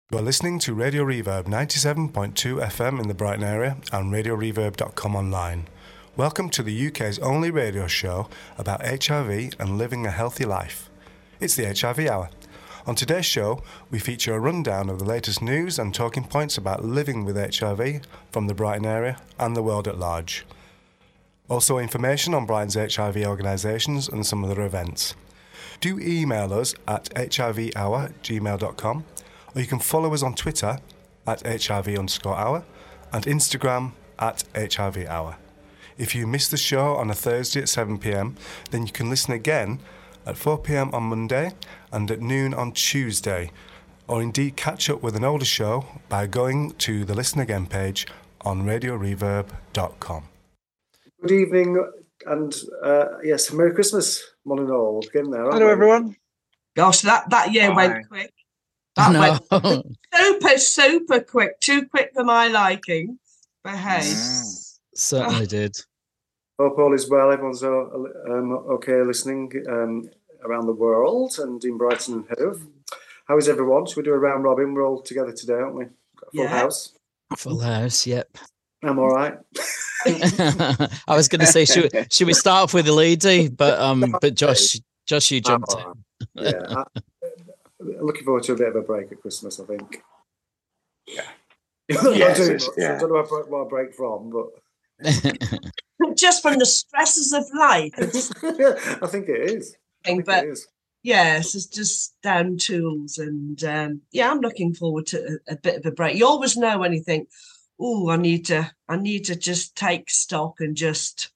You are listening to Radio Reverb 97.2 FM in the Brighton area and radioreverb.com online. Welcome to the UK's only radio show about HIV and living a healthy life. It's the HIV Hour. On today's show, we feature a rundown of the latest news and talking points about living with HIV from the Brighton area and the world at large. Also information on Brighton's HIV organisations and some other events. Do email us at hivhour@gmail.com, or you can follow us on Twitter at HIV_hour and Instagram at HIV Hour. If you miss the show on a Thursday at 7 p.m, then you can listen again at 4 p.m. on Monday and at noon on Tuesday, or indeed catch up with an older show by going to the Listen Again page on radioreverb.com. Good evening and yes, Merry Christmas, one and all. We're getting there, Hello, everyone. Gosh, that year went quick. That went super quick. Too quick for my liking. But hey. Certainly did. Hope all is well. Everyone's okay listening around the world and in Brighton and Hove. How is everyone? Should we do a round robin? We're all together today, aren't we? Got a full house. Full house, yep. I'm all right. I was going to say, should we start off with the lady? But Josh, you jumped in. Yeah, I'm looking forward to a bit of a break at Christmas, I think. Yeah. I don't know what I break from, but just from the stresses of life. I think it is. Yes, it's just down tools, and I'm looking forward to a bit of a break. You always know when you think, "Oh, I need to just take stock and just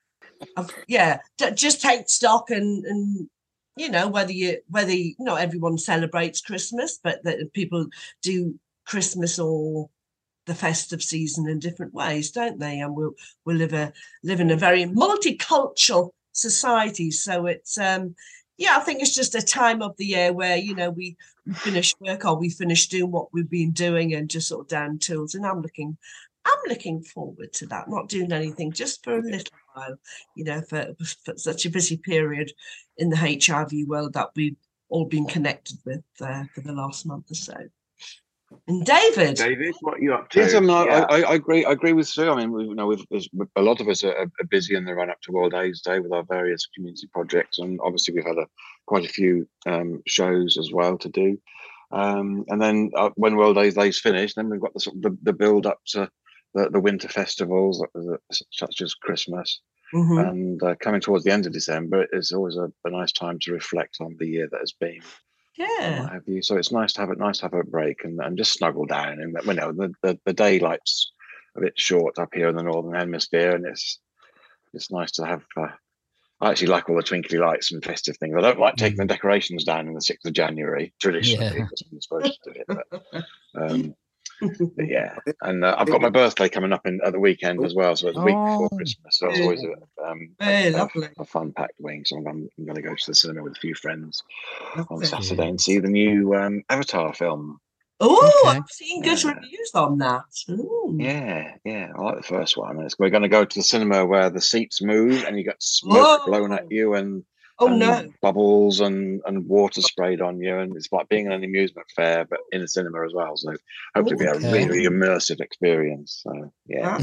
take stock and you know whether not everyone celebrates Christmas, but that people do Christmas or the festive season in different ways, don't they? And we'll live in a very multicultural society, so it's I think it's just a time of the year where we finish work or we finish doing what we've been doing and just sort of down tools. And I'm looking forward to that. Not doing anything just for a little while, for such a busy period in the HIV world that we've all been connected with for the last month or so. And David, what are you up to? Yes, I agree with Sue. I mean, with a lot of us are busy in the run up to World AIDS Day with our various community projects, and obviously we've had quite a few shows as well to do. And then when World AIDS Day's finished, then we've got the build up to the winter festivals such as Christmas. Mm-hmm. And coming towards the end of December, it's always a nice time to reflect on the year that has been. Yeah. What have you. So it's nice to have a break and just snuggle down. And the daylight's a bit short up here in the Northern Hemisphere, and it's nice to have. I actually like all the twinkly lights and festive things. I don't like taking the decorations down on the 6th of January traditionally, because I'm supposed to do it. But yeah, and I've got my birthday coming up at the weekend as well, so it's a week before Christmas. So it's always a fun-packed week. So I'm going to go to the cinema with a few friends on Saturday and see the new Avatar film. Oh, okay. I've seen good reviews on that. Ooh. Yeah, I like the first one. We're going to go to the cinema where the seats move and you get smoke blown at you and bubbles and water sprayed on you, and it's like being in an amusement fair but in a cinema as well. So hopefully it'll be a really immersive experience. So yeah.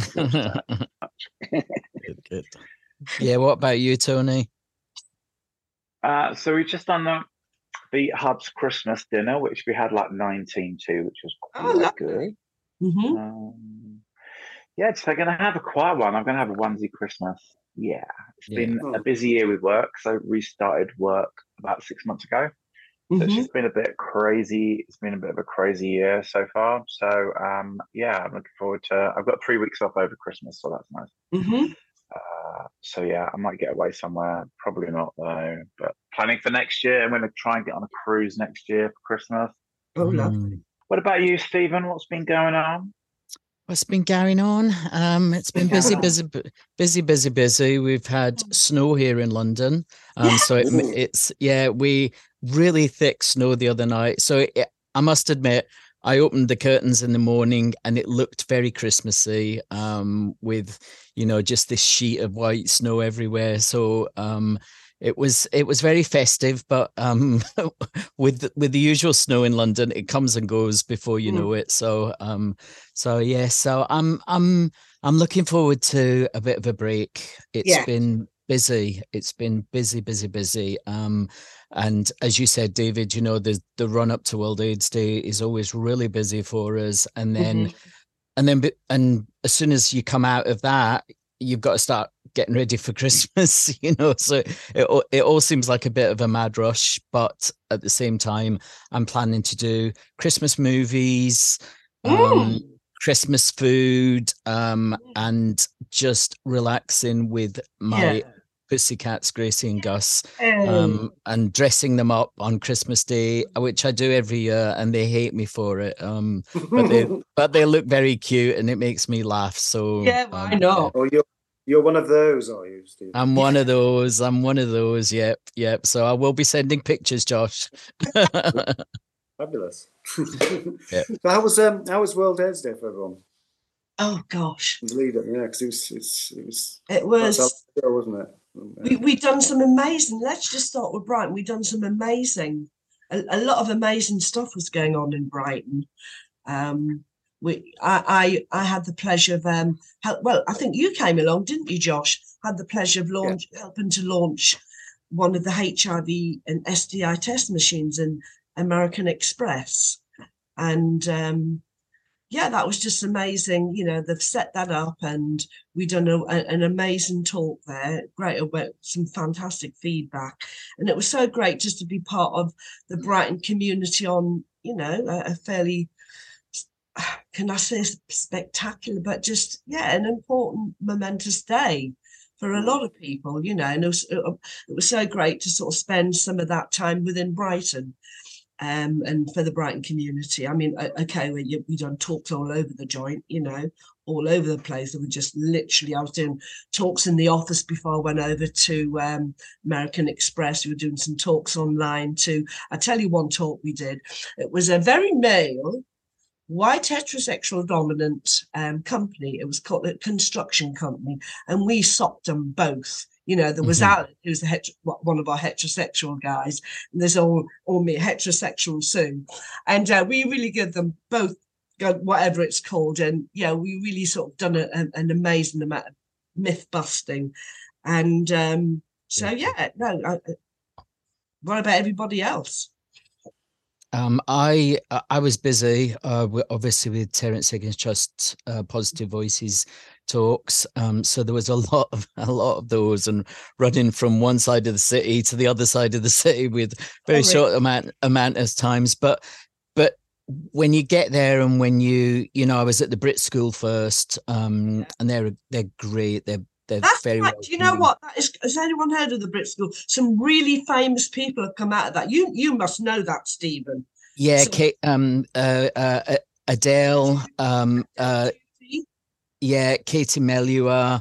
Good. Yeah, what about you, Tony? So we've just done the Hub's Christmas dinner, which we had like 19 to, which was quite good. Mm-hmm. So I'm going to have a quiet one. I'm going to have a onesie Christmas. Yeah, it's been a busy year with work. So we started work about 6 months ago. So it's just been a bit crazy. It's been a bit of a crazy year so far. So I'm looking forward to. I've got 3 weeks off over Christmas, so that's nice. Mm-hmm. I might get away somewhere. Probably not though. But planning for next year. I'm going to try and get on a cruise next year for Christmas. Oh, lovely. What about you, Stephen? What's been going on? What's been going on? It's been busy. We've had snow here in London. So we really thick snow the other night. So I must admit, I opened the curtains in the morning and it looked very Christmassy, with, just this sheet of white snow everywhere. So it was very festive, but with the usual snow in London, it comes and goes before you know it. So I'm looking forward to a bit of a break. It's been busy. It's been busy. And as you said, David, the run up to World AIDS Day is always really busy for us, and then as soon as you come out of that, you've got to start getting ready for Christmas, so it all seems like a bit of a mad rush, but at the same time, I'm planning to do Christmas movies, Christmas food, and just relaxing with my pussycats, Gracie and Gus, and dressing them up on Christmas Day, which I do every year, and they hate me for it. But they look very cute, and it makes me laugh. So why not? Oh, you're one of those, are you, Steve? I'm one of those. Yep. So I will be sending pictures, Josh. Fabulous. So how was World AIDS Day for everyone? Oh gosh, because it was, wasn't it? We've done some amazing. Let's just start with Brighton. We've done some amazing, a lot of amazing stuff was going on in Brighton. I had the pleasure of I think you came along, didn't you, Josh? Had the pleasure of helping to launch one of the HIV and STI test machines in American Express, and that was just amazing. They've set that up, and we've done an amazing talk there. Great, some fantastic feedback, and it was so great just to be part of the Brighton community on, a fairly, can I say spectacular, but just an important, momentous day for a lot of people. And it was so great to sort of spend some of that time within Brighton. And for the Brighton community, I mean, we done talks all over the joint, all over the place. There were just literally, I was doing talks in the office before I went over to American Express. We were doing some talks online too. I tell you one talk we did. It was a very male, white heterosexual dominant company. It was called a construction company, and we socked them both. There was Alan, who's one of our heterosexual guys, and there's all me, heterosexual Sue. And we really give them both, whatever it's called. And, we really sort of done an amazing amount of myth busting. And what about everybody else? I was busy, obviously, with Terence Higgins Trust Positive Voices talks. So there was a lot of those, and running from one side of the city to the other side of the city with very short amount of times. But when you get there, and when I was at the Brit School first, and they're great. That's very right. Do you know what that is? Has anyone heard of the Brit School? Some really famous people have come out of that. You must know that, Stephen. Yeah, Adele, Katie Melua,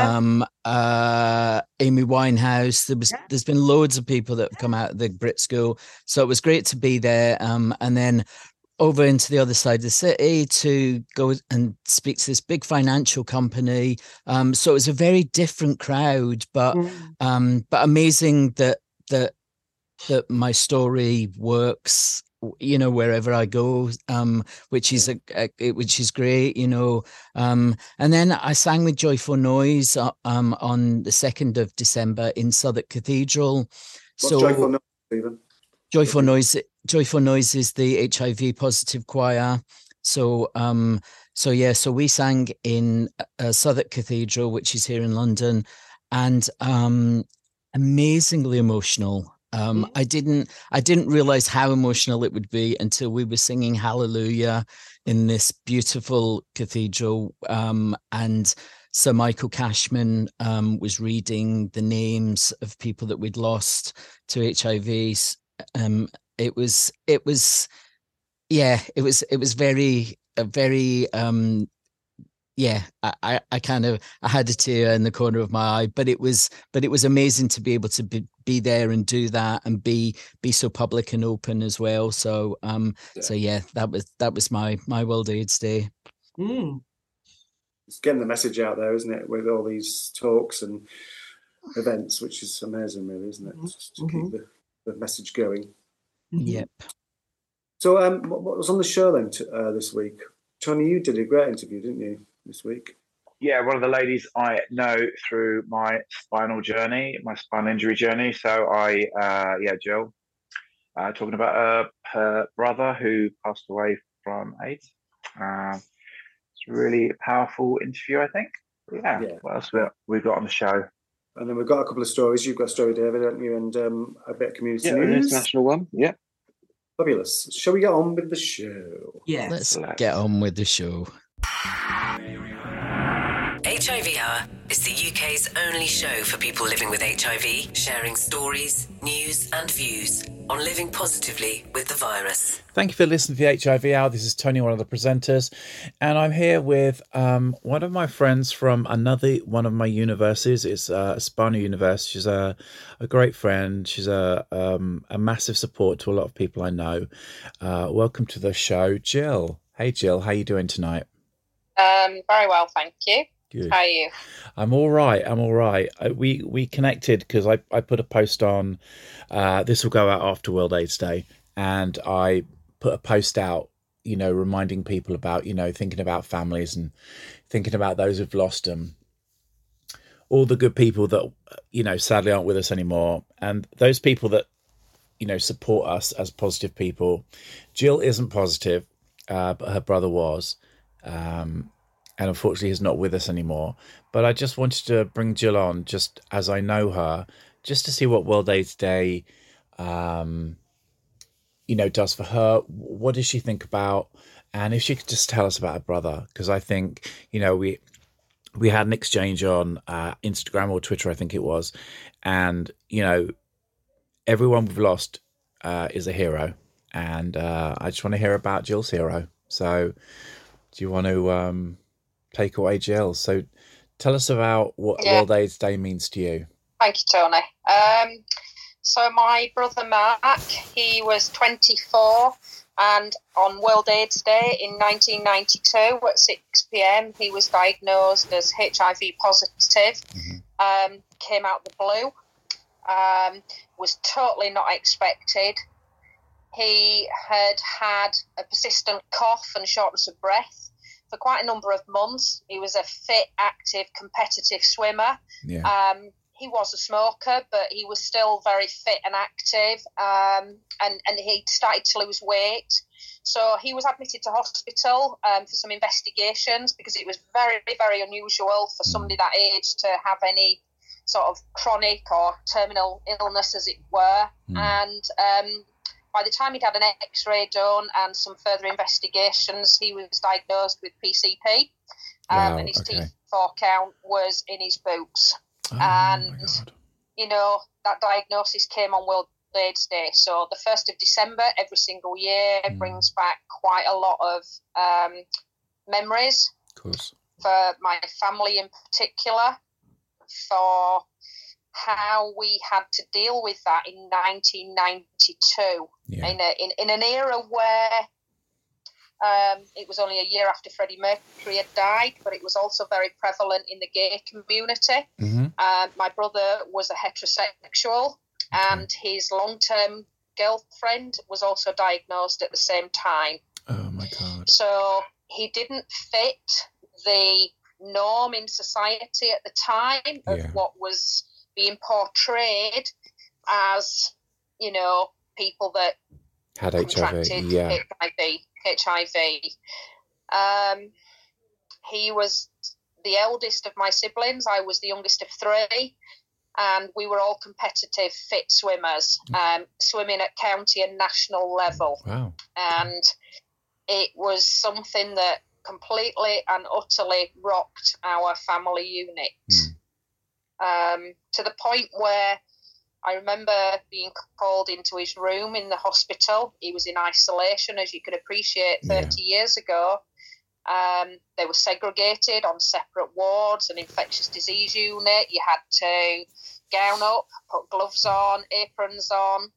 Amy Winehouse. There's been loads of people that have come out of the Brit School, so it was great to be there. And then over into the other side of the city to go and speak to this big financial company. So it was a very different crowd, but amazing that my story works, wherever I go, which is great, and then I sang with Joyful Noise on the 2nd of December in Southwark Cathedral. What's Joyful Noise, Stephen? Joyful Noise is the HIV positive choir. So we sang in Southwark Cathedral, which is here in London, and amazingly emotional. I didn't realize how emotional it would be until we were singing Hallelujah in this beautiful cathedral, and Sir Michael Cashman was reading the names of people that we'd lost to HIV. It was very I had a tear in the corner of my eye, but it was amazing to be able to be there and do that, and be so public and open as well. So that was my World AIDS Day. It's getting the message out there, isn't it, with all these talks, and events, which is amazing, really, isn't it? Just to keep the message going. Yep. So, what was on the show then this week? Tony, you did a great interview, didn't you, this week? Yeah, one of the ladies I know through my spinal injury journey. So Jill, talking about her brother who passed away from AIDS. It's a really powerful interview, I think. Yeah. What else we've got on the show? And then we've got a couple of stories. You've got a story, David, haven't you? And a bit of community news. International one. Yeah. Fabulous. Shall we get on with the show? Yes. Let's get on with the show. HIV Hour is the UK's only show for people living with HIV, sharing stories, news and views on living positively with the virus. Thank you for listening to the HIV Hour. This is Tony, one of the presenters, and I'm here with one of my friends from another one of my universities. It's Spinal University. She's a great friend. She's a massive support to a lot of people I know. Welcome to the show, Jill. Hey, Jill, how are you doing tonight? Very well, thank you. Good. How are you? I'm all right. We connected because I put a post on. This will go out after World AIDS Day, and I put a post out, reminding people about, thinking about families and thinking about those who've lost them. All the good people that, sadly aren't with us anymore, and those people that, support us as positive people. Jill isn't positive, but her brother was. And unfortunately is not with us anymore. But I just wanted to bring Jill on, just as I know her, just to see what World AIDS Day, does for her. What does she think about? And if she could just tell us about her brother, because I think, we had an exchange on Instagram or Twitter, I think it was. And, everyone we've lost is a hero. And I just want to hear about Jill's hero. So do you want to... take away, Jill? So tell us about what World AIDS Day means to you. Thank you, Tony. So my brother Mark, he was 24, and on World AIDS Day in 1992 at 6 p.m, he was diagnosed as HIV positive. Came out of the blue. Was totally not expected. He had a persistent cough and shortness of breath for quite a number of months. He was a fit, active, competitive swimmer. Yeah. He was a smoker, but he was still very fit and active, and he started to lose weight. So he was admitted to hospital for some investigations, because it was very, very unusual for somebody that age to have any sort of chronic or terminal illness, as it were. And by the time he'd had an X-ray done and some further investigations, he was diagnosed with PCP, and his T4 count was in his boots. And, that diagnosis came on World AIDS Day. So the 1st of December every single year brings back quite a lot of memories. Of course. For my family in particular, for how we had to deal with that in 1992, in an era where it was only a year after Freddie Mercury had died, but it was also very prevalent in the gay community. My brother was a heterosexual, and his long-term girlfriend was also diagnosed at the same time. Oh my God. So he didn't fit the norm in society at the time of what was being portrayed as, people that had contracted HIV. He was the eldest of my siblings. I was the youngest of 3, and we were all competitive, fit swimmers, swimming at county and national level. Wow. And it was something that completely and utterly rocked our family unit. To the point where I remember being called into his room in the hospital. He was in isolation, as you can appreciate, 30 years ago. They were segregated on separate wards, an infectious disease unit. You had to gown up, put gloves on, aprons on.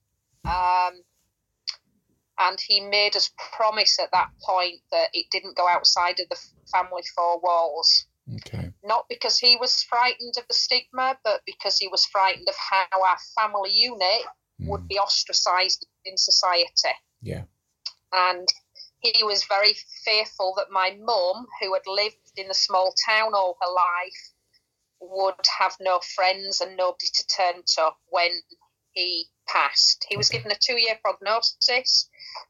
And he made us promise at that point that it didn't go outside of the family 4 walls. Okay. not because he was frightened of the stigma, but because he was frightened of how our family unit would be ostracised in society. Yeah. And he was very fearful that my mum, who had lived in a small town all her life, would have no friends and nobody to turn to when he passed. He was given a 2-year prognosis,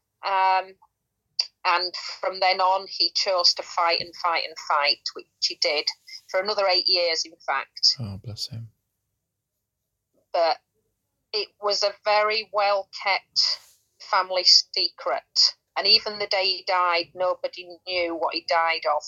and from then on he chose to fight, which he did for another 8 years, in fact. Oh, bless him. But it was a very well kept family secret, and even the day he died, nobody knew what he died of.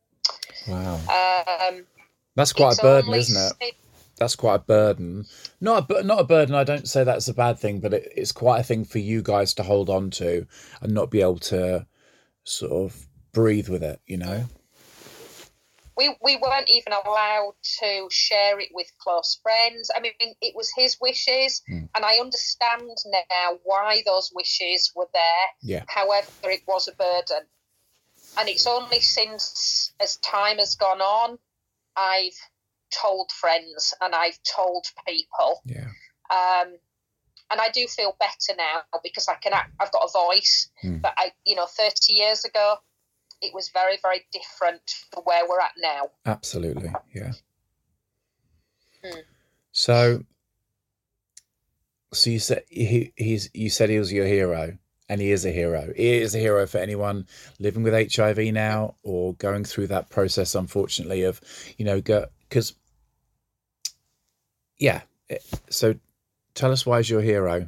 Wow. That's quite a burden, isn't it? That's quite a burden. Not a burden. I don't say that's a bad thing, but it's quite a thing for you guys to hold on to and not be able to sort of breathe with it, you know? We weren't even allowed to share it with close friends. I mean, it was his wishes, and I understand now why those wishes were there. Yeah. However, it was a burden. And it's only since, as time has gone on, I've told friends and I've told people. Yeah. And I do feel better now because I've got a voice. But 30 years ago, it was very, very different from where we're at now. Absolutely, yeah. So you said he was your hero, and he is a hero. He is a hero for anyone living with HIV now or going through that process, unfortunately, of, because, yeah. So tell us, why is your hero?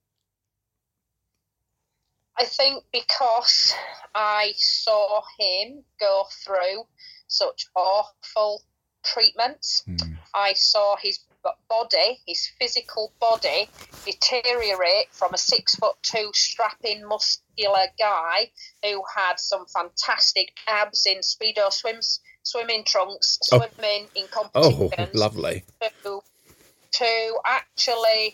I think because I saw him go through such awful treatments. I saw his body, his physical body, deteriorate from a 6'2" strapping muscular guy who had some fantastic abs in Speedo swimming trunks, swimming in competitions. Oh, lovely. To actually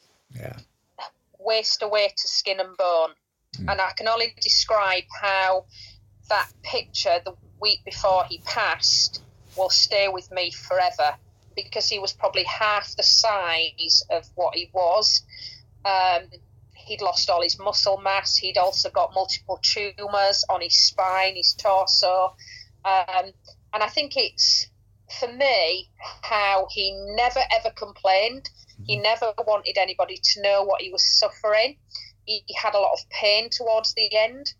waste away to skin and bone. And I can only describe how that picture the week before he passed will stay with me forever, because he was probably half the size of what he was. He'd lost all his muscle mass. He'd also got multiple tumours on his spine, his torso. And I think it's, for me, how he never, ever complained. He never wanted anybody to know what he was suffering. He had a lot of pain towards the end.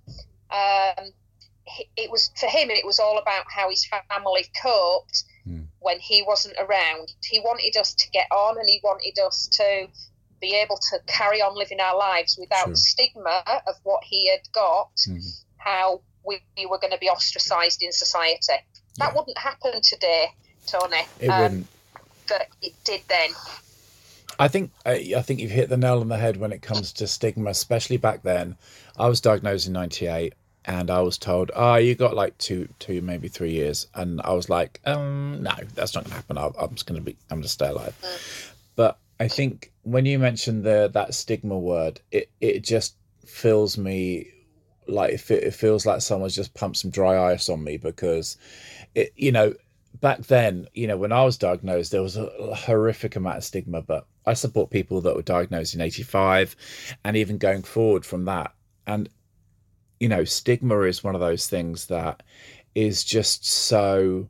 It was, for him, it was all about how his family coped when he wasn't around. He wanted us to get on, and he wanted us to be able to carry on living our lives without the stigma of what he had got, how we were going to be ostracised in society. That wouldn't happen today, Tony. It wouldn't. But it did then. I think you've hit the nail on the head when it comes to stigma, especially back then. I was diagnosed in 98, and I was told, you got like two, maybe 3 years. And I was like, no, that's not going to happen. I'm going to stay alive. But I think when you mentioned that stigma word, it just fills me like, it feels like someone's just pumped some dry ice on me, because back then, when I was diagnosed, there was a horrific amount of stigma, but I support people that were diagnosed in 85 and even going forward from that. And, stigma is one of those things that is just so,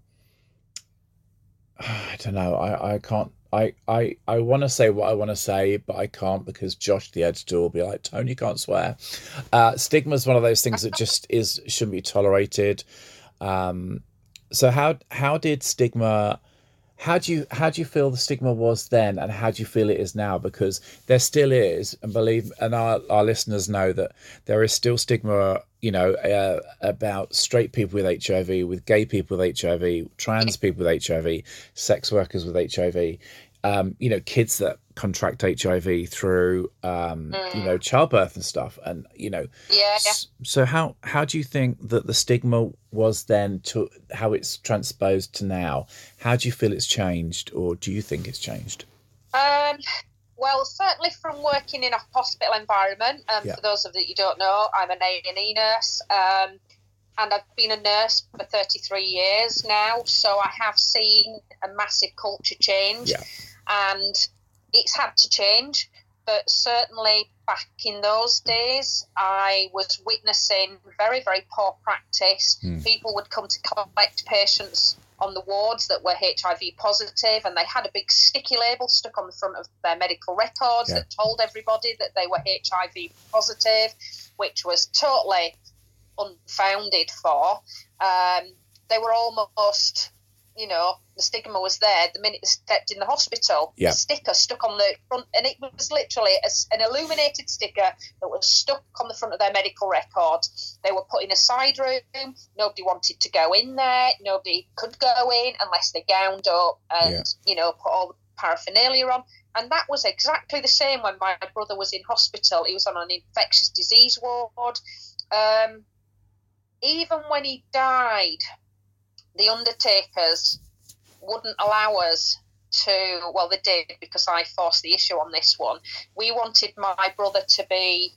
I don't know. I can't, I want to say what I want to say, but I can't, because Josh, the editor, will be like, Tony, you can't swear. Stigma is one of those things that just shouldn't be tolerated. So how did stigma, how do you feel the stigma was then, and how do you feel it is now? Because there still is, and our listeners know that there is still stigma, about straight people with HIV, with gay people with HIV, trans people with HIV, sex workers with HIV, kids that contract HIV through, childbirth and stuff. And, so how do you think that the stigma was then to how it's transposed to now? How do you feel it's changed, or do you think it's changed? Well, certainly from working in a hospital environment. For those of you who don't know, I'm an A&E nurse. and I've been a nurse for 33 years now, so I have seen a massive culture change, and it's had to change. But certainly back in those days, I was witnessing very, very poor practice. People would come to collect patients on the wards that were HIV positive, and they had a big sticky label stuck on the front of their medical records that told everybody that they were HIV positive, which was totally unfounded for. They were almost, the stigma was there the minute they stepped in the hospital. The sticker stuck on the front, and it was literally an illuminated sticker that was stuck on the front of their medical record. They were put in a side room. Nobody wanted to go in there. Nobody could go in unless they gowned up and, put all the paraphernalia on. And that was exactly the same when my brother was in hospital. He was on an infectious disease ward. Even when he died, the undertakers wouldn't allow us to, well, they did, because I forced the issue on this one. We wanted my brother to be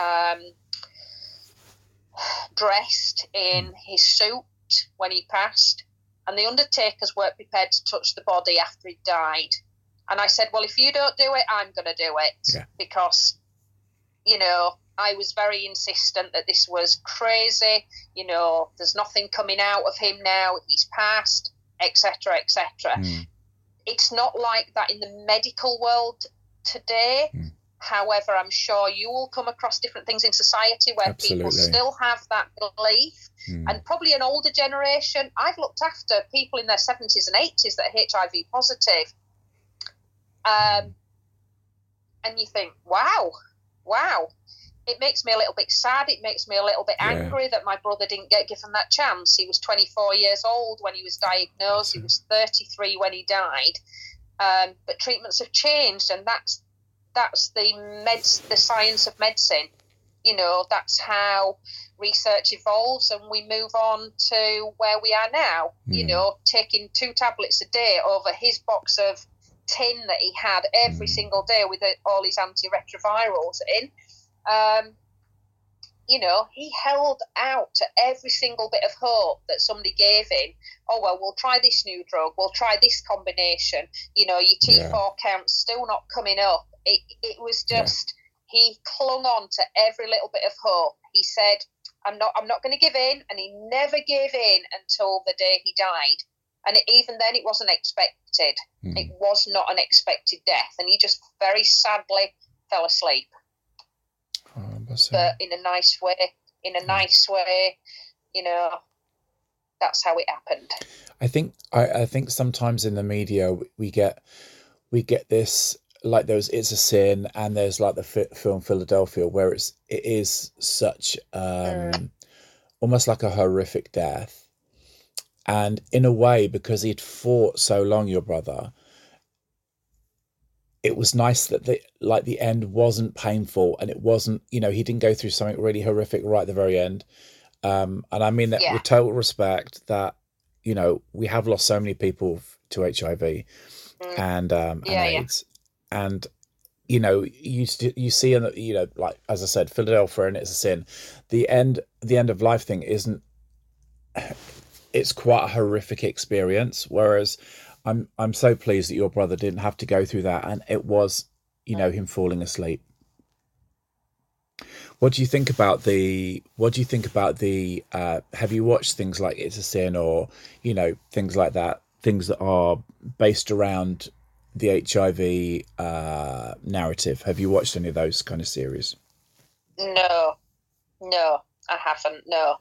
dressed in his suit when he passed, and the undertakers weren't prepared to touch the body after he died. And I said, well, if you don't do it, I'm going to do it, because, I was very insistent that this was crazy. There's nothing coming out of him now. He's passed, etc., etc. It's not like that in the medical world today. However, I'm sure you will come across different things in society where people still have that belief, and probably an older generation. I've looked after people in their 70s and 80s that are HIV positive. And you think, wow. It makes me a little bit sad. It makes me a little bit angry that my brother didn't get given that chance. He was 24 years old when he was diagnosed. He was 33 when he died. But treatments have changed, and that's the science of medicine. That's how research evolves, and we move on to where we are now. Taking 2 tablets a day over his box of tin that he had every single day with all his antiretrovirals in. He held out to every single bit of hope that somebody gave him. Oh, well, we'll try this new drug. We'll try this combination. Your T4 count's still not coming up. It was just, he clung on to every little bit of hope. He said, I'm not going to give in. And he never gave in until the day he died. And even then, it wasn't expected. It was not an expected death. And he just very sadly fell asleep. But in a nice way, that's how it happened. I think sometimes in the media we get this, like there's It's a Sin, and there's like the film Philadelphia, where it is such almost like a horrific death. And in a way, because he'd fought so long, your brother, it was nice that the end wasn't painful, and it wasn't, he didn't go through something really horrific right at the very end. And I mean that with total respect, that, we have lost so many people to HIV and AIDS. And, you see, like, as I said, Philadelphia and It's a Sin, the end of life thing it's quite a horrific experience. Whereas I'm so pleased that your brother didn't have to go through that, and it was, him falling asleep. What do you think about the? Have you watched things like It's a Sin, or things like that, things that are based around the HIV narrative? Have you watched any of those kind of series? No, I haven't. No.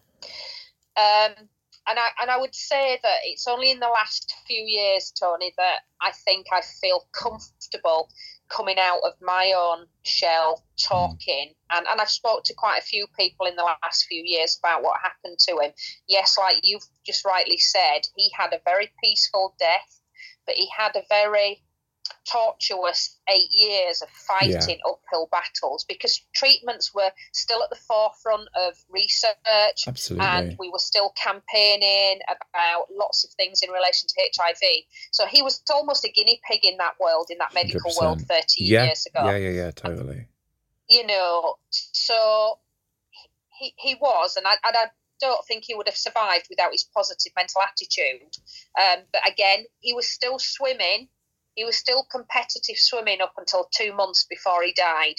And I would say that it's only in the last few years, Tony, that I think I feel comfortable coming out of my own shell, talking. And I've spoke to quite a few people in the last few years about what happened to him. Yes, like you've just rightly said, he had a very peaceful death, but he had a very tortuous 8 years of fighting uphill battles, because treatments were still at the forefront of research. Absolutely. And we were still campaigning about lots of things in relation to HIV. So he was almost a guinea pig in that world, in that medical 100%. world 30 years ago. Yeah, totally. So he was, and I don't think he would have survived without his positive mental attitude. But again, he was still swimming. He was still competitive swimming up until 2 months before he died.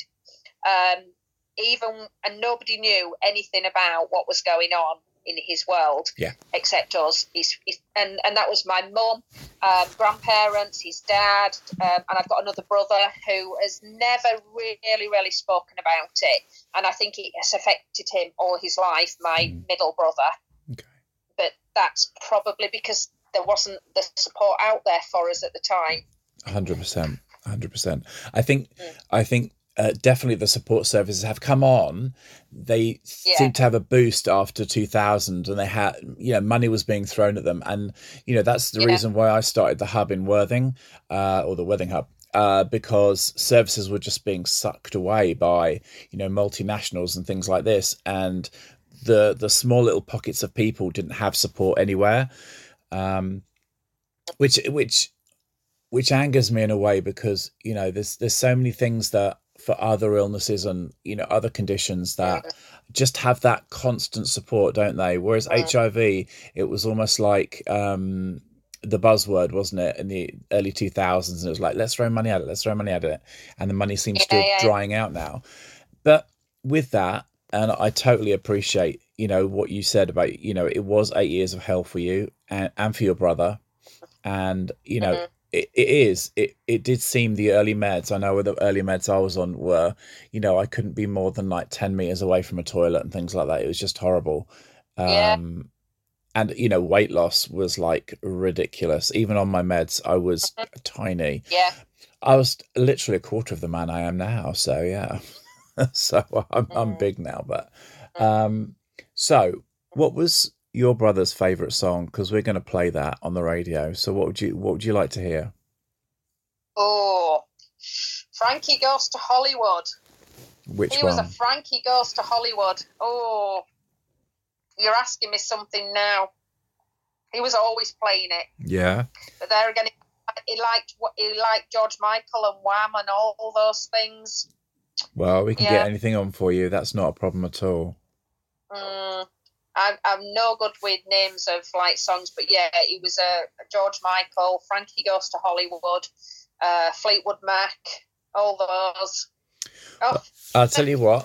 And nobody knew anything about what was going on in his world, except us. And that was my mum, grandparents, his dad, and I've got another brother who has never really spoken about it. And I think it has affected him all his life, my middle brother. Okay. But that's probably because there wasn't the support out there for us at the time. 100%. I think definitely the support services have come on. They seem to have a boost after 2000, and they had, money was being thrown at them. And, that's the reason why I started the hub in Worthing, or the Worthing hub, because services were just being sucked away by, multinationals and things like this. And the small little pockets of people didn't have support anywhere, which angers me in a way, because, there's so many things that for other illnesses and, other conditions that just have that constant support, don't they? Whereas HIV, it was almost like the buzzword, wasn't it, in the early 2000s? And it was like, let's throw money at it. And the money seems to be drying out now. But with that, and I totally appreciate, what you said about, it was 8 years of hell for you and for your brother. And, it did seem the early meds. I know the early meds I was on were, I couldn't be more than like 10 meters away from a toilet and things like that. It was just horrible. And, weight loss was like ridiculous. Even on my meds, I was tiny. Yeah. I was literally a quarter of the man I am now. So, yeah. So I'm big now. But so what was your brother's favorite song? Because we're going to play that on the radio. So what would you like to hear? Oh, Frankie Goes to Hollywood. Which he one? Was a Frankie Goes to Hollywood. Oh, you're asking me something now. He was always playing it. Yeah. But there again, he liked George Michael and Wham and all those things. Well, we can get anything on for you. That's not a problem at all. I'm no good with names of like songs, but he was a George Michael, Frankie Goes to Hollywood, Fleetwood Mac, all those. Oh. I'll tell you what.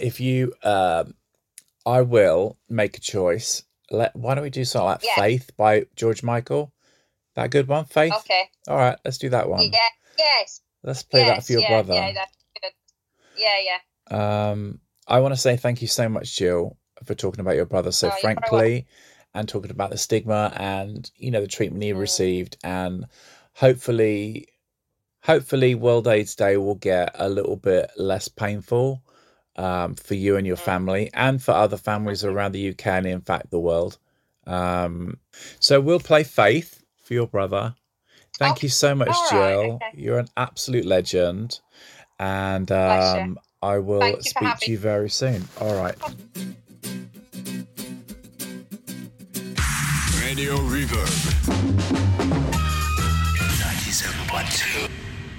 I will make a choice. Why don't we do something like Faith by George Michael? That a good one, Faith? Okay. All right, let's do that one. Yeah. Yes. Let's play that for your brother. Yeah, that's good. Yeah. I want to say thank you so much, Jill, for talking about your brother so frankly, and talking about the stigma and the treatment he received, and hopefully World AIDS Day will get a little bit less painful for you and your family, and for other families around the UK and in fact the world. So we'll play Faith for your brother. Thank you so much, Jill. Okay. You're an absolute legend, and I will speak to you very soon. All right. Radio Reverb 97.2.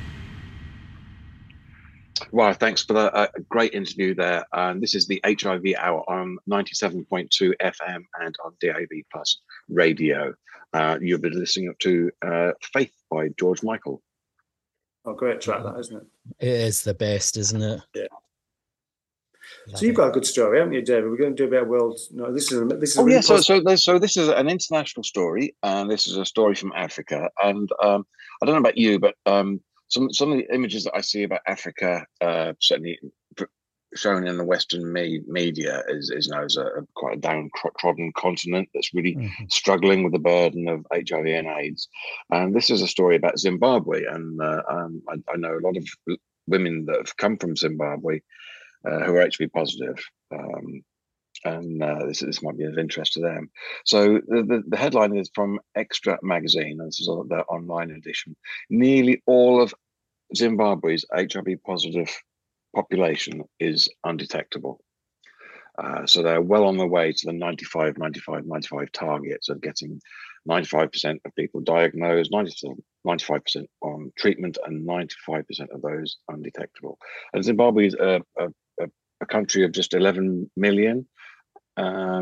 Well, thanks for the great interview there. This is the HIV Hour on 97.2 FM and on DAB Plus Radio. You've been listening to Faith by George Michael. Oh, great track that, isn't it? It is the best, isn't it? Yeah. So you've got a good story, haven't you, David? We're going to do a bit of world. No, this is. So this is an international story, and this is a story from Africa. And I don't know about you, but some of the images that I see about Africa, certainly shown in the Western media, is known as quite a downtrodden continent that's really struggling with the burden of HIV and AIDS. And this is a story about Zimbabwe, and I know a lot of women that have come from Zimbabwe who are HIV positive, and this might be of interest to them. So the headline is from Extra magazine, and this is their online edition. Nearly all of Zimbabwe's HIV positive population is undetectable. So they're well on their way to the 95 targets of getting 95% of people diagnosed, 95% on treatment, and 95% of those undetectable. And Zimbabwe is a country of just 11 million.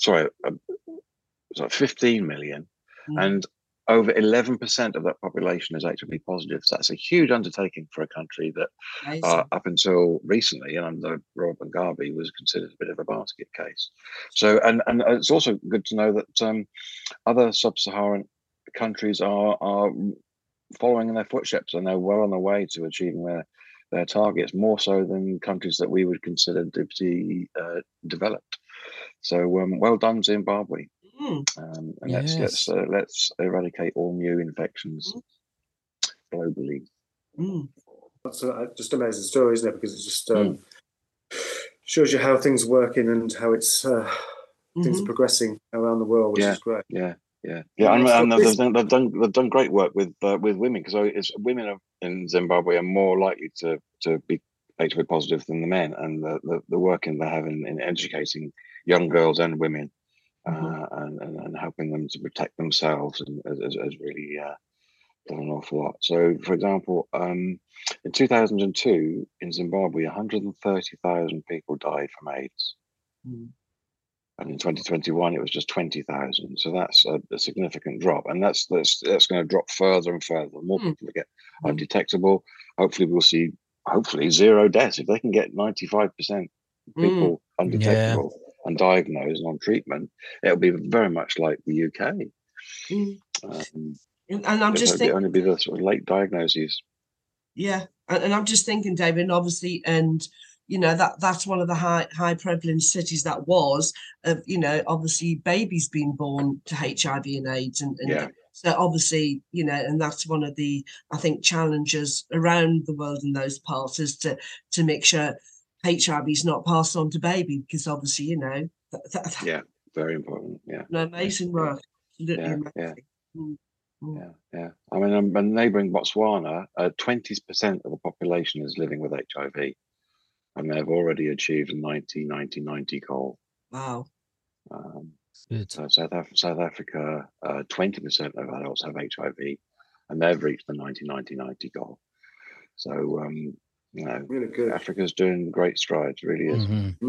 15 million, and over 11% of that population is HIV positive. So that's a huge undertaking for a country that, up until recently, and under Rob Mugabe, was considered a bit of a basket case. So, and it's also good to know that other sub-Saharan countries are following in their footsteps, and they're well on their way to achieving their targets, more so than countries that we would consider to be developed. So, well done, Zimbabwe. And let's eradicate all new infections globally. That's just amazing story, isn't it? Because it just shows you how things are working and how it's things are progressing around the world, which is great. Yeah. And they've done great work with women, because women in Zimbabwe are more likely to be HIV positive than the men, and the work they're having in educating young girls and women. And helping them to protect themselves has really done an awful lot. So, for example, in 2002 in Zimbabwe, 130,000 people died from AIDS, and in 2021 it was just 20,000. So that's a significant drop, and that's going to drop further and further. The more people that get undetectable, hopefully we'll see zero deaths. If they can get 95% people undetectable and diagnosed and on treatment, it'll be very much like the UK. And I'm just thinking, only be the sort of late diagnoses. Yeah, and I'm just thinking, David, obviously, and that's one of the high prevalence cities that was, obviously babies being born to HIV and AIDS, and so obviously, and that's one of the, I think, challenges around the world in those parts, is to make sure HIV is not passed on to baby, because obviously, very important. Amazing work. Yeah. I mean, in neighbouring Botswana, 20% of the population is living with HIV, and they've already achieved a 90-90-90 goal. Wow. So South Africa, 20% of adults have HIV, and they've reached the 90-90-90 goal. So, really good. Africa's doing great strides, really is.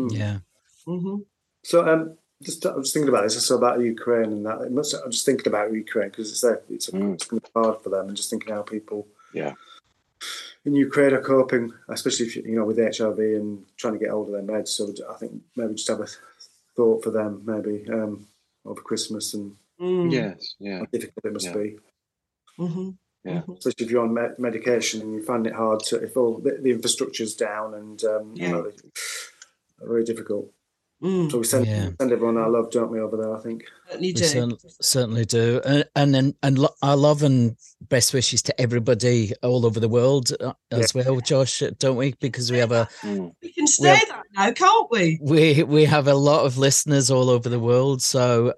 So, I was thinking about this. I saw about Ukraine and that. I'm just thinking about Ukraine because it's going to be hard for them, and just thinking how people in Ukraine are coping, especially if with HIV and trying to get hold of their meds. So I think maybe just have a thought for them, maybe over Christmas, and how difficult it must be. Especially if you're on medication and you find it hard to, if all the infrastructure's down, and very difficult. So we send everyone our love, don't we, over there? I think we certainly do, and our love and best wishes to everybody all over the world as well, Josh, don't we? Because we have we can say that now, can't we? We have a lot of listeners all over the world, so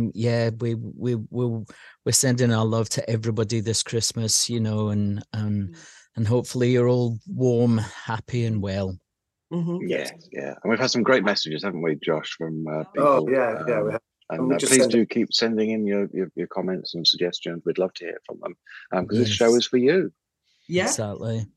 we're sending our love to everybody this Christmas, and hopefully you're all warm, happy, and well. Yeah, and we've had some great messages, haven't we, Josh, from people? We have. And please do keep sending in your comments and suggestions. We'd love to hear from them, because this show is for you. Yeah, exactly.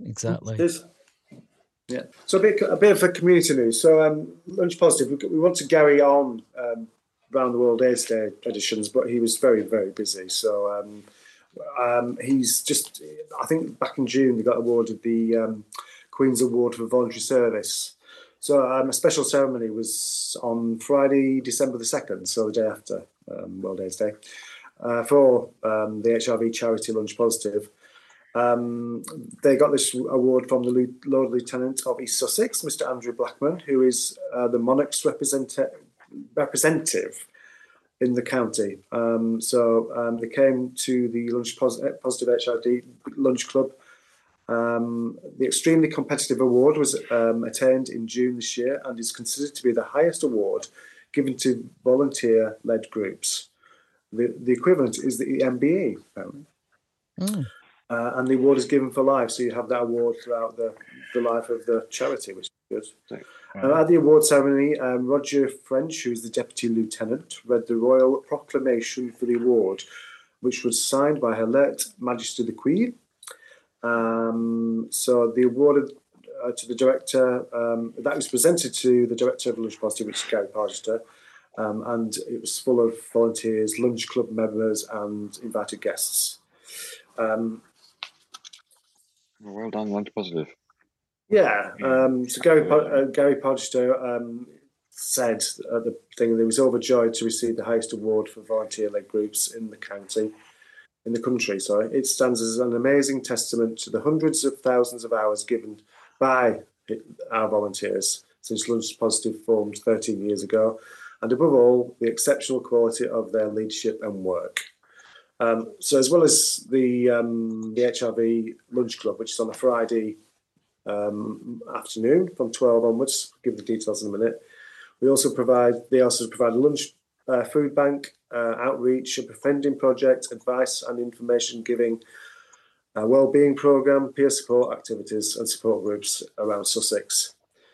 Yeah. So a bit of a community news. So Lunch Positive, we want to carry on Round the World AIDS Day editions, but he was very, very busy. So he's just, I think back in June they got awarded the Queen's Award for Voluntary Service. So a special ceremony was on Friday, December the 2nd, so the day after World AIDS Day, for the HIV charity Lunch Positive. They got this award from the Lord Lieutenant of East Sussex, Mr. Andrew Blackman, who is the Monarch's representative in the county. They came to the Lunch Positive HIV Lunch Club. The extremely competitive award was attained in June this year, and is considered to be the highest award given to volunteer-led groups. The equivalent is the MBE, apparently. And the award is given for life, so you have that award throughout the life of the charity, which is good. At the award ceremony, Roger French, who is the Deputy Lieutenant, read the Royal Proclamation for the award, which was signed by Her late Majesty the Queen. So the award to the director, that was presented to the director of Lunch Positive, which is Gary Pargester, and it was full of volunteers, lunch club members, and invited guests. Well done, Lunch Positive. Yeah. So Gary Podgster said at the thing that he was overjoyed to receive the highest award for volunteer-led groups in the country. It stands as an amazing testament to the hundreds of thousands of hours given by our volunteers since Lunch Positive formed 13 years ago, and above all, the exceptional quality of their leadership and work. So as well as the HRV Lunch Club, which is on a Friday afternoon from 12 onwards, I'll give the details in a minute. They also provide a lunch food bank, outreach, a befriending project, advice and information giving, a wellbeing programme, peer support activities and support groups around Sussex.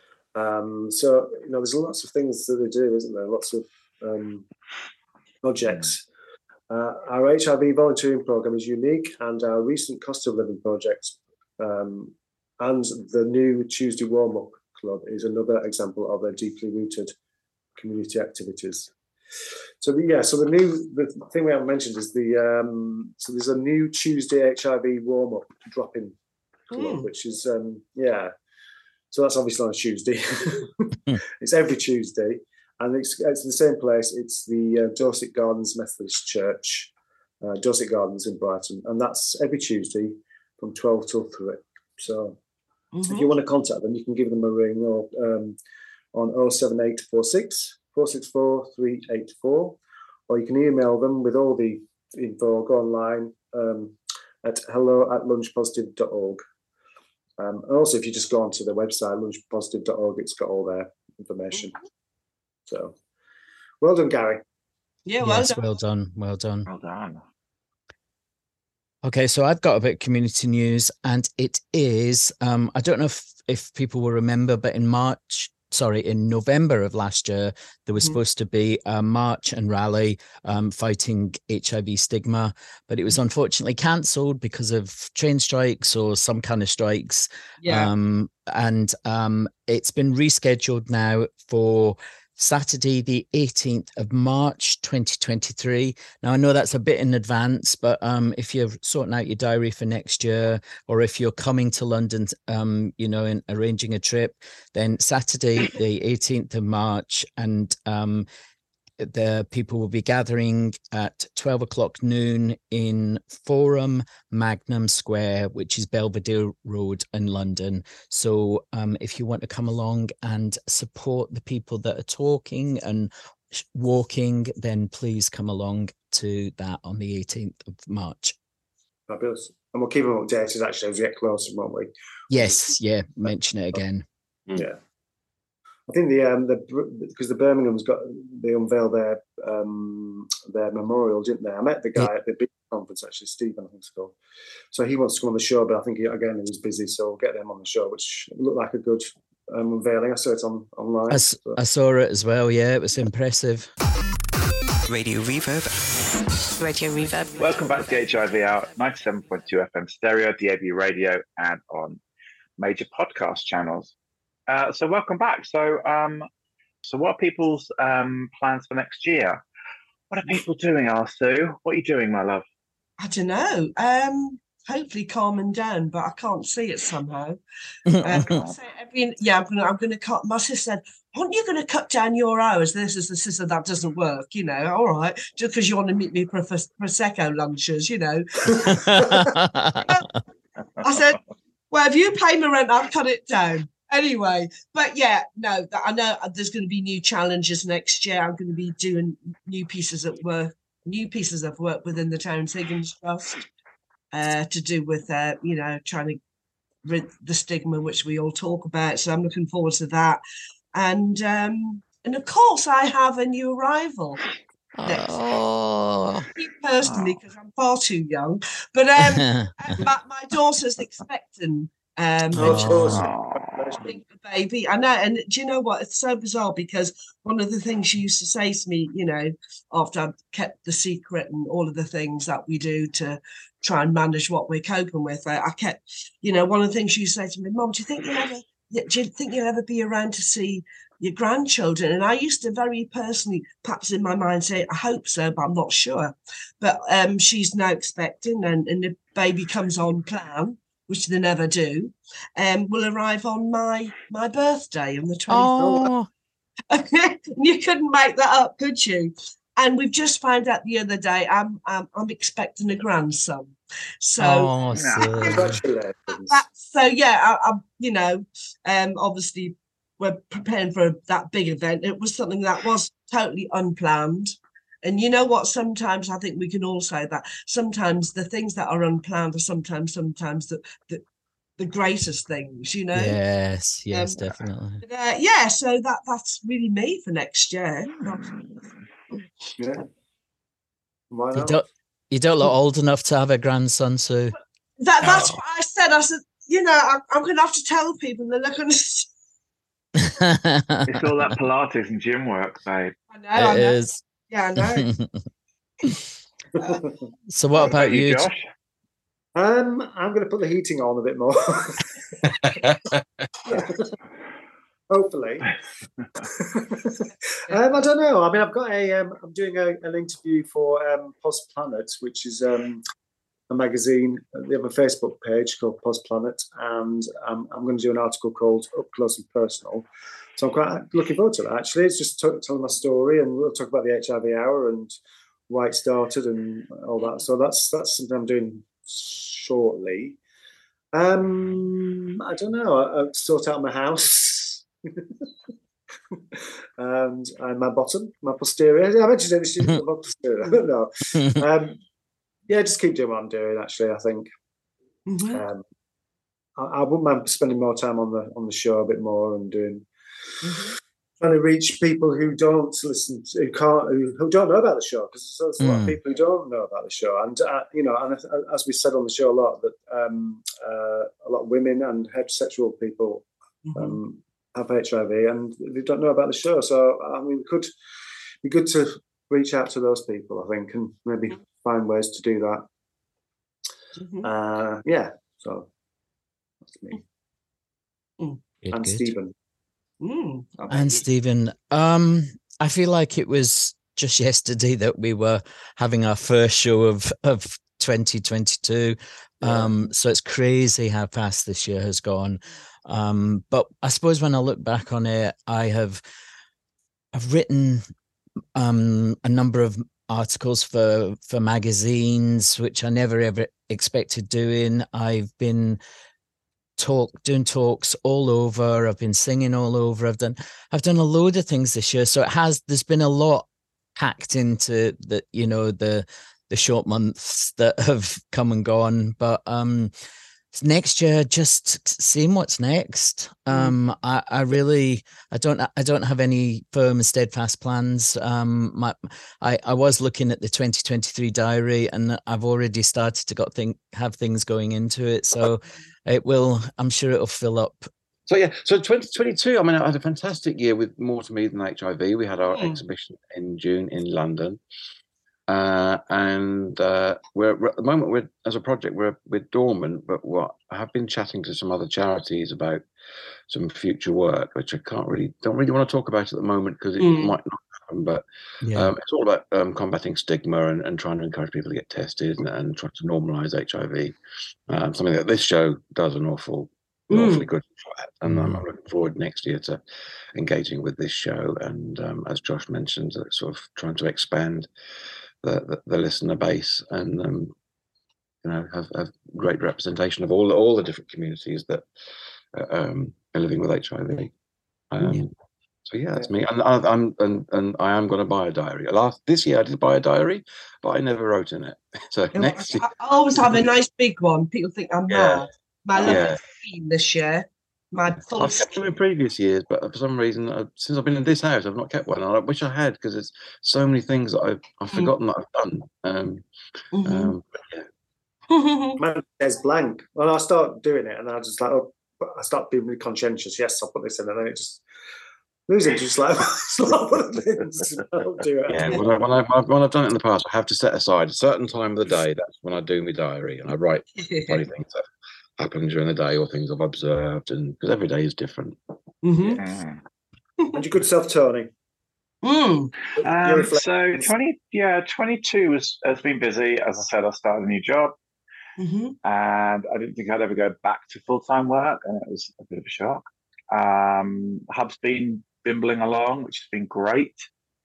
So, there's lots of things that they do, isn't there? Lots of projects. Our HRV volunteering programme is unique, and our recent cost of living project and the new Tuesday warm-up club is another example of their deeply rooted community activities. So the thing we haven't mentioned is so there's a new Tuesday HIV warm-up drop-in club, which is so that's obviously on a Tuesday. It's every Tuesday, and it's the same place. It's the Dorset Gardens Methodist Church, Dorset Gardens in Brighton, and that's every Tuesday from 12 till 3. So if you want to contact them, you can give them a ring or on 07846 464 384, or you can email them with all the info. Go online at hello@lunchpositive.org. And also, if you just go onto their website, lunchpositive.org, it's got all their information. So, well done, Gary. Yeah, well done. Well done. Okay, so I've got a bit of community news, and it is, I don't know if people will remember, but in November of last year, there was supposed to be a march and rally fighting HIV stigma, but it was unfortunately cancelled because of train strikes or some kind of strikes. Yeah. And it's been rescheduled now for Saturday, the 18th of March, 2023. Now, I know that's a bit in advance, but if you're sorting out your diary for next year, or if you're coming to London, and arranging a trip, then Saturday, the 18th of March, and the people will be gathering at 12 o'clock noon in Forum Magnum Square, which is Belvedere Road in London. So if you want to come along and support the people that are talking and walking, then please come along to that on the 18th of March. Fabulous. And we'll keep them updated actually as we get closer, won't we? Yes, mention it again. Yeah. I think because the Birmingham's they unveiled their memorial, didn't they? I met the guy at the big conference actually, Stephen, I think it's called. So he wants to come on the show, but I think he was busy, so we'll get them on the show, which looked like a good unveiling. I saw it online. I saw it as well. Yeah, it was impressive. Radio Reverb. Radio Reverb. Welcome back to HIV Hour, 97.2 FM stereo, DAB radio, and on major podcast channels. So welcome back. So what are people's plans for next year? What are people doing, Sue? What are you doing, my love? I don't know. Hopefully calming down, but I can't see it somehow. I'm going to cut. My sister said, aren't you going to cut down your hours? This is the sister that doesn't work, all right, just because you want to meet me for Prosecco lunches, I said, well, if you pay my rent, I'll cut it down. Anyway, but I know there's going to be new challenges next year. I'm going to be doing new pieces of work within the Terence Higgins Trust to do with, trying to rid the stigma, which we all talk about. So I'm looking forward to that. And of course, I have a new arrival. Personally, because I'm far too young, but my daughter's expecting. The baby, I know, and do you know what? It's so bizarre because one of the things she used to say to me, after I'd kept the secret and all of the things that we do to try and manage what we're coping with, I kept, one of the things she used to say to me, Mom, do you think you'll ever be around to see, your grandchildren. And I used to very personally, perhaps in my mind, say, I hope so, but I'm not sure. But she's now expecting, and the baby comes on plan, which they never do, will arrive on my birthday on the 24th. Oh. You couldn't make that up, could you? And we've just found out the other day I'm expecting a grandson. So, obviously we're preparing for that big event. It was something that was totally unplanned. And you know what? Sometimes I think we can all say that sometimes the things that are unplanned are sometimes the greatest things, you know. Yes, definitely. So that's really me for next year. Yeah. Why not? You don't look old enough to have a grandson, Sue. That's what I said. I said, I'm going to have to tell people. They're not going to. It's all that Pilates and gym work, babe. I know. It is. Yeah, I know. So what about you, Josh? I'm going to put the heating on a bit more. Hopefully. I don't know. I mean, I've got I'm doing an interview for Pos Planet, which is a magazine. They have a Facebook page called Pos Planet, and I'm going to do an article called Up Close and Personal. So I'm quite looking forward to that, actually. It's just telling my story, and we'll talk about the HIV hour and why it started and all that. So that's something I'm doing shortly. I don't know. I'll sort out my house. and my posterior. I mentioned this is my posterior. No. Just keep doing what I'm doing, actually, I think. Mm-hmm. I wouldn't mind spending more time on the show a bit more and doing trying to reach people who don't listen, who don't know about the show, because there's a lot of people who don't know about the show, and and as we said on the show a lot, that a lot of women and heterosexual people have HIV and they don't know about the show. So I mean, it could be good to reach out to those people, I think, and maybe find ways to do that. So that's me. And Stephen. And Stephen, I feel like it was just yesterday that we were having our first show of 2022. So it's crazy how fast this year has gone. But I suppose when I look back on it, I've written a number of articles for magazines, which I never ever expected doing. I've been doing talks all over. I've been singing all over. I've done a load of things this year. So there's been a lot packed into the short months that have come and gone. But next year, just seeing what's next. I don't have any firm and steadfast plans. I was looking at the 2023 diary, and I've already started to have things going into it. So I'm sure it'll fill up. So 2022, I mean, I had a fantastic year with More to Me Than HIV. We had our exhibition in June in London. And we're at the moment, as a project, we're dormant, but I have been chatting to some other charities about some future work, which I don't really want to talk about at the moment because it might not happen, but it's all about combating stigma and trying to encourage people to get tested and trying to normalise HIV, something that this show does awfully good for that. And I'm looking forward next year to engaging with this show and, as Josh mentioned, sort of trying to expand the listener base and have great representation of all the different communities that are living with HIV. So that's me. And I am going to buy a diary. This year I did buy a diary, but I never wrote in it. So next year I always have a nice big one. People think I'm mad. My lovely theme this year. I've kept them in previous years, but for some reason, since I've been in this house, I've not kept one. And I wish I had, because there's so many things that I've forgotten that I've done. Mine says blank. Well, I start doing it, and I just I start being really conscientious. Yes, I'll put this in, and then it just losing just like one of the things. I'll do it. Yeah, when I've done it in the past, I have to set aside a certain time of the day. That's when I do my diary, and I write funny things that happen during the day or things I've observed, and because every day is different. And your good self, Tony. So 22 has been busy. As I said, I started a new job, and I didn't think I'd ever go back to full-time work, and it was a bit of a shock. Hub's been bimbling along, which has been great.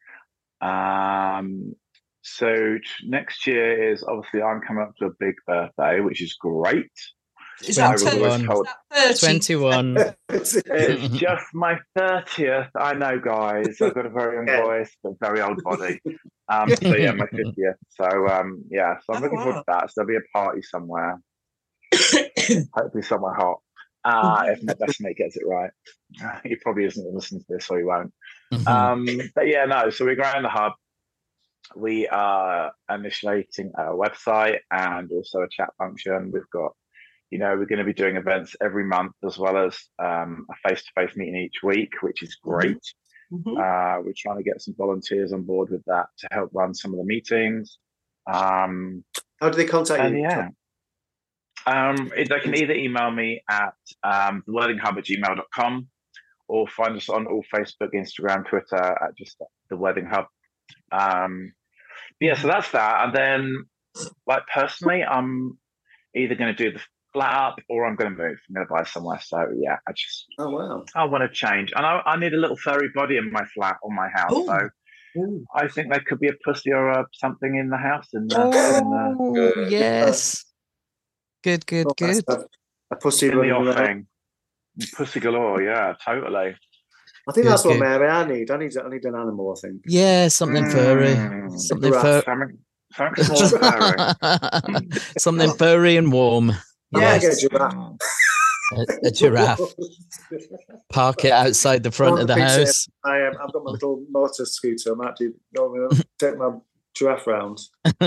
So next year is obviously I'm coming up to a big birthday, which is great. Is that 21? It's just my 30th. I know, guys. I've got a very young voice, but very old body. So yeah, my 50th. So so I'm looking forward to that. So there'll be a party somewhere, hopefully somewhere hot. If my best mate gets it right. He probably isn't listening to this, so he won't. But yeah, no. So we're growing the Hub. We are initiating a website and also a chat function. We've got, we're going to be doing events every month as well as a face-to-face meeting each week, which is great. We're trying to get some volunteers on board with that to help run some of the meetings. How do they contact you? They can either email me at theworthinghub@gmail.com or find us on all Facebook, Instagram, Twitter at just The Worthing Hub. So that's that. And then, personally, I'm either going to do the flat up or I'm going to move. I'm going to buy somewhere. So yeah, I want to change, and I need a little furry body in my flat or my house. Ooh. So I think there could be a pussy or something in the house. Yes. Good. A pussy in the offing. Pussy galore. Yeah, totally. I think that's what Mary I need. I need an animal, I think. Yeah, something furry. Something furry. Something furry and warm. Yeah, get a giraffe. Park it outside the front of the house. I've got my little motor scooter. I might take my giraffe round.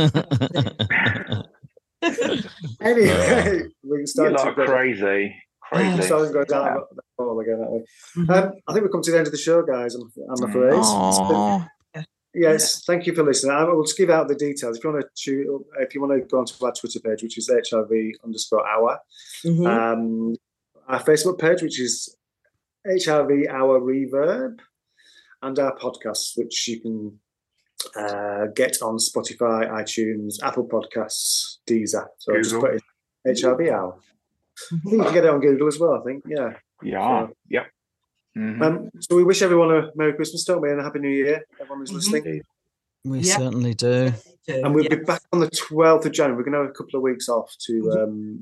Anyway, we can start. You're crazy. So go down that hole again, that way. I think we've come to the end of the show, guys. I'm afraid. Yes, thank you for listening. I will just give out the details. If you want to go onto our Twitter page, which is HRV_hour, our Facebook page, which is HRV Hour Reverb, and our podcasts, which you can get on Spotify, iTunes, Apple Podcasts, Deezer. So just put it HRV Hour. I think you can get it on Google as well, I think. Yeah. Yeah. So, yeah. So we wish everyone a Merry Christmas, don't we, and a Happy New Year, everyone who's listening. We certainly do. And we'll be back on the 12th of January. We're going to have a couple of weeks off to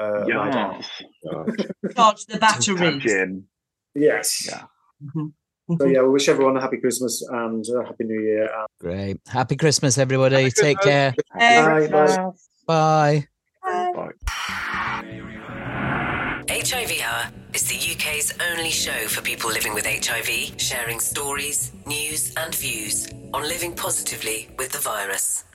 charge the batteries. Yes. Yeah. So we wish everyone a happy Christmas and a Happy New Year. Great. Happy Christmas, everybody. Take care. Bye. Bye. Bye. HIV Hour is the UK's only show for people living with HIV, sharing stories, news and views on living positively with the virus.